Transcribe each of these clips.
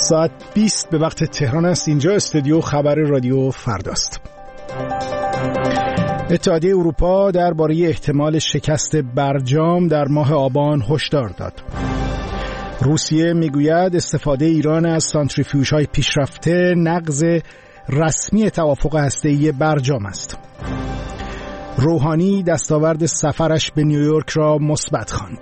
ساعت 20 به وقت تهران است. اینجا استودیو خبر رادیو فرداست. اتحادیه اروپا درباره احتمال شکست برجام در ماه آبان هشدار داد. روسیه میگوید استفاده ایران از سانتریفیوژهای پیشرفته نقض رسمی توافق هسته‌ای برجام است. روحانی دستاورد سفرش به نیویورک را مثبت خواند.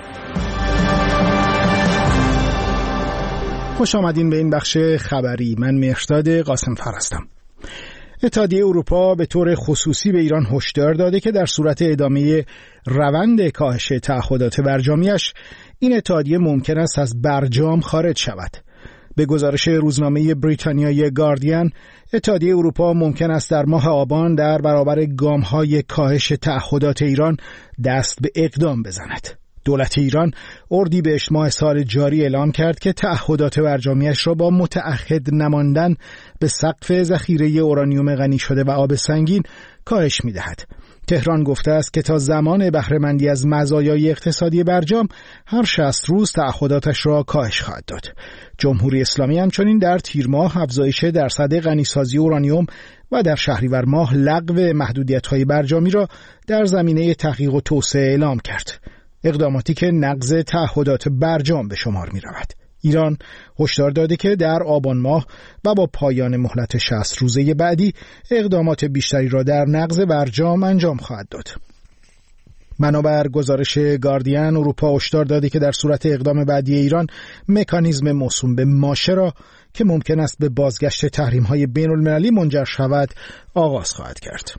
خوش آمدین به این بخش خبری. من مهرداد قاسم‌فر هستم. اتحادیه اروپا به طور خصوصی به ایران هشدار داده که در صورت ادامه روند کاهش تعهدات برجامیش این اتحادیه ممکن است از برجام خارج شود. به گزارش روزنامه بریتانیای گاردین، اتحادیه اروپا ممکن است در ماه آبان در برابر گام‌های کاهش تعهدات ایران دست به اقدام بزند. دولت ایران اردیبهشت ماه سال جاری اعلام کرد که تعهدات برجامیش را با متعهد نماندن به سقف ذخیره اورانیوم غنی شده و آب سنگین کاهش می‌دهد. تهران گفته است که تا زمان بهره‌مندی از مزایای اقتصادی برجام هر 60 روز تعهداتش را کاهش خواهد داد. جمهوری اسلامی همچنین در تیر ماه افزایش درصد غنیسازی اورانیوم و در شهریور ماه لغو محدودیت‌های برجامی را در زمینه تحقیق و توسعه اعلام کرد. اقداماتی که نقض تعهدات برجام به شمار می رود. ایران هشدار داده که در آبان ماه و با پایان مهلت 60 روزه بعدی اقدامات بیشتری را در نقض برجام انجام خواهد داد. بنابر گزارش گاردین، اروپا هشدار داده که در صورت اقدام بعدی ایران مکانیزم موسوم به ماشه را که ممکن است به بازگشت تحریم‌های بین‌المللی منجر شود آغاز خواهد کرد.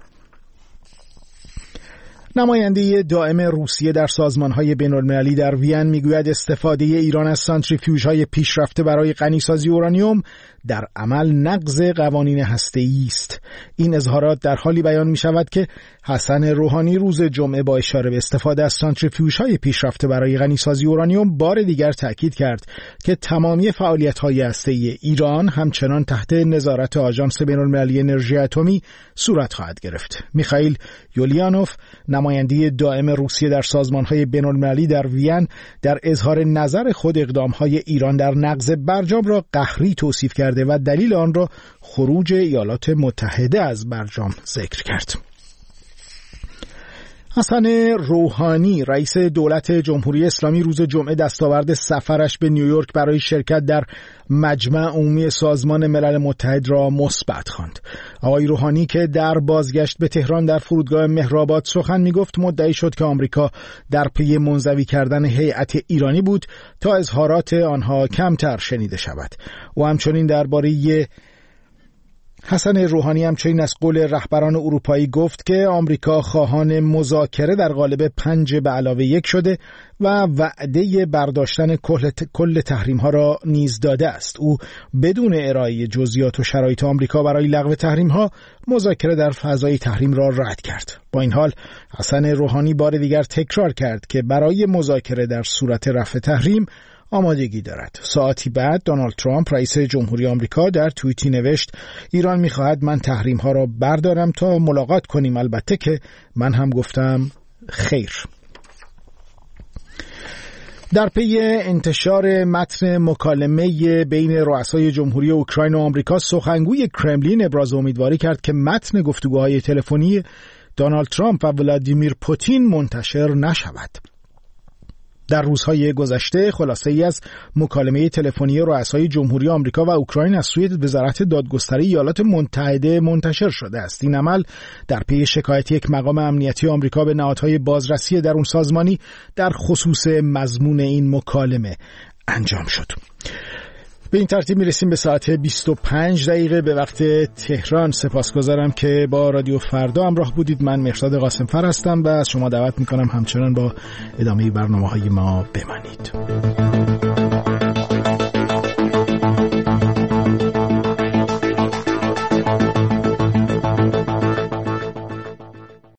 نماینده دائم روسیه در سازمان‌های بین‌المللی در وین میگوید استفاده ایران از سانتریفیوژهای پیشرفته برای غنیسازی اورانیوم در عمل نقض قوانین هسته‌ای است. این اظهارات در حالی بیان می‌شود که حسن روحانی روز جمعه با اشاره به استفاده از سانتریفیوژهای پیشرفته برای غنیسازی اورانیوم بار دیگر تاکید کرد که تمامی فعالیت‌های هسته‌ای ایران همچنان تحت نظارت آژانس بین‌المللی انرژی اتمی صورت خواهد گرفت. میخائیل یولیانوف، نماینده دائم روسیه در سازمان‌های بین‌المللی در وین، در اظهار نظر خود اقدام‌های ایران در نقض برجام را قهری توصیف کرده و دلیل آن را خروج ایالات متحده از برجام ذکر کرد. حسن روحانی، رئیس دولت جمهوری اسلامی، روز جمعه دستاورد سفرش به نیویورک برای شرکت در مجمع عمومی سازمان ملل متحد را مثبت خواند. آقای روحانی که در بازگشت به تهران در فرودگاه مهرآباد سخن می‌گفت، مدعی شد که آمریکا در پی منزوی کردن هیئت ایرانی بود تا اظهارات آنها کمتر شنیده شود. و همچنین درباره حسن روحانی همچنین از قول رهبران اروپایی گفت که آمریکا خواهان مذاکره در قالب 5+1 شده و وعده برداشتن کل تحریم‌ها را نیز داده است. او بدون ارائه جزئیات و شرایط آمریکا برای لغو تحریم‌ها مذاکره در فضای تحریم را رد کرد. با این حال حسن روحانی بار دیگر تکرار کرد که برای مذاکره در صورت رفع تحریم آمادگی دارد. ساعتی بعد دونالد ترامپ رئیس جمهوری آمریکا در توییتی نوشت ایران می‌خواهد من تحریم‌ها را بردارم تا ملاقات کنیم، البته که من هم گفتم خیر. در پی انتشار متن مکالمه بین رؤسای جمهوری اوکراین و آمریکا، سخنگوی کرملین ابراز امیدواری کرد که متن گفتگوهای تلفنی دونالد ترامپ و ولادیمیر پوتین منتشر نشود. در روزهای گذشته خلاصه‌ای از مکالمه تلفنی رؤسای جمهوری آمریکا و اوکراین از سوی وزارت دادگستری ایالات متحده منتشر شده است. این عمل در پی شکایت یک مقام امنیتی آمریکا به نهادهای بازرسی درون سازمانی در خصوص مضمون این مکالمه انجام شد. به این ترتیب میرسیم به ساعت 25 دقیقه به وقت تهران. سپاسگزارم که با رادیو فردا همراه بودید. من مهرداد قاسم‌فر هستم و از شما دعوت میکنم همچنان با ادامه برنامه‌های ما بمانید.